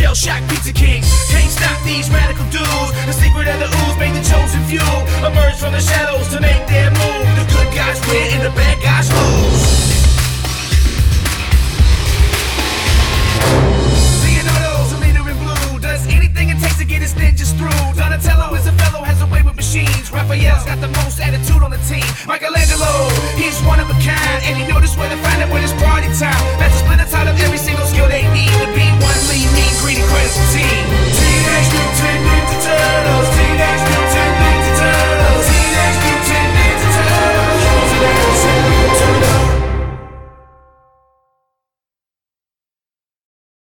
Shell Shock Pizza Kings. Can't stop these radical dudes. The secret of the ooze made the chosen few emerge from the shadows to make their